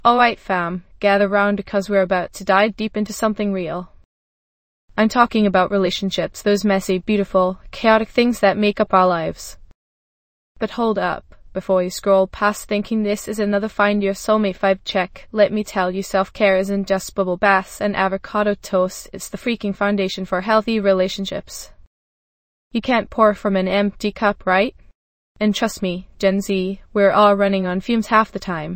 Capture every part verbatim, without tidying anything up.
Alright fam, gather round because we're about to dive deep into something real. I'm talking about relationships, those messy, beautiful, chaotic things that make up our lives. But hold up, before you scroll past thinking this is another Find Your Soulmate vibe check, let me tell you self-care isn't just bubble baths and avocado toast, it's the freaking foundation for healthy relationships. You can't pour from an empty cup, right? And trust me, Gen Z, we're all running on fumes half the time.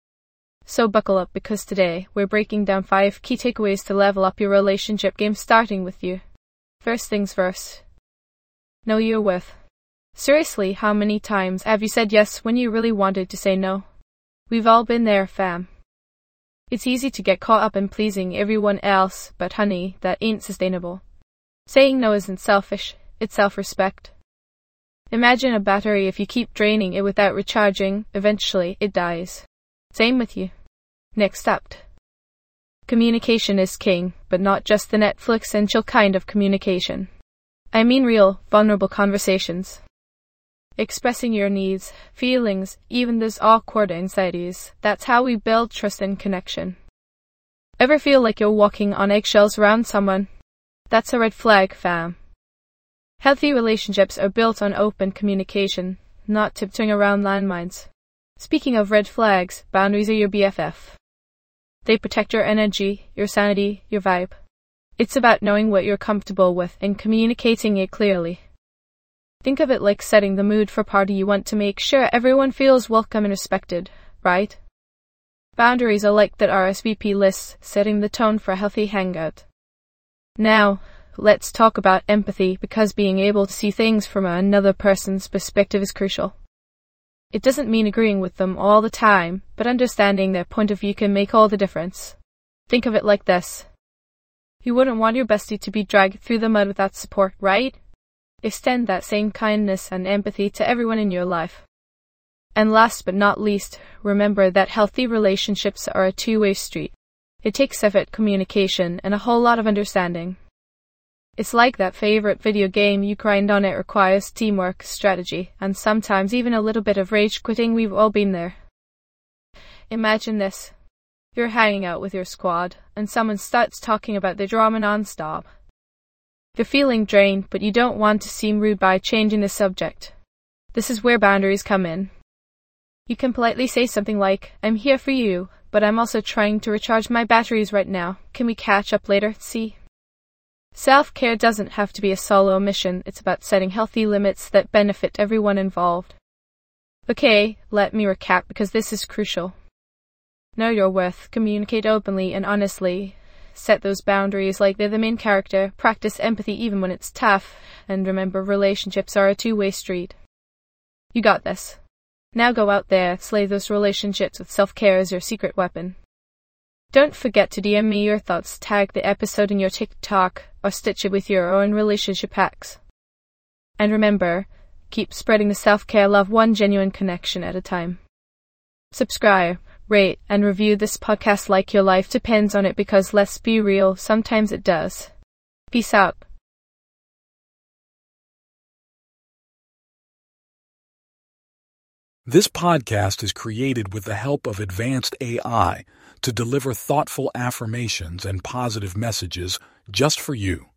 So buckle up because today, we're breaking down five key takeaways to level up your relationship game, starting with you. First things first. Know your worth. Seriously, how many times have you said yes when you really wanted to say no? We've all been there, fam. It's easy to get caught up in pleasing everyone else, but honey, that ain't sustainable. Saying no isn't selfish, it's self-respect. Imagine a battery. If you keep draining it without recharging, eventually it dies. Same with you. Next up. Communication is king, but not just the Netflix and chill kind of communication. I mean real, vulnerable conversations. Expressing your needs, feelings, even those awkward anxieties. That's how we build trust and connection. Ever feel like you're walking on eggshells around someone? That's a red flag, fam. Healthy relationships are built on open communication, not tiptoeing around landmines. Speaking of red flags, boundaries are your B F F. They protect your energy, your sanity, your vibe. It's about knowing what you're comfortable with and communicating it clearly. Think of it like setting the mood for a party. You want to make sure everyone feels welcome and respected, right? Boundaries are like that R S V P list, setting the tone for a healthy hangout. Now, let's talk about empathy, because being able to see things from another person's perspective is crucial. It doesn't mean agreeing with them all the time, but understanding their point of view can make all the difference. Think of it like this. You wouldn't want your bestie to be dragged through the mud without support, right? Extend that same kindness and empathy to everyone in your life. And last but not least, remember that healthy relationships are a two-way street. It takes effort, communication, and a whole lot of understanding. It's like that favorite video game you grind on. It requires teamwork, strategy, and sometimes even a little bit of rage quitting. We've all been there. Imagine this. You're hanging out with your squad, and someone starts talking about their drama non-stop. You're feeling drained, but you don't want to seem rude by changing the subject. This is where boundaries come in. You can politely say something like, I'm here for you, but I'm also trying to recharge my batteries right now. Can we catch up later? See? Self-care doesn't have to be a solo mission. It's about setting healthy limits that benefit everyone involved. Okay, let me recap because this is crucial. Know your worth, communicate openly and honestly, set those boundaries like they're the main character, practice empathy even when it's tough, and remember relationships are a two-way street. You got this. Now go out there, slay those relationships with self-care as your secret weapon. Don't forget to D M me your thoughts, tag the episode in your TikTok, or stitch it with your own relationship hacks. And remember, keep spreading the self-care love one genuine connection at a time. Subscribe, rate, and review this podcast like your life depends on it, because let's be real, sometimes it does. Peace out. This podcast is created with the help of advanced A I to deliver thoughtful affirmations and positive messages just for you.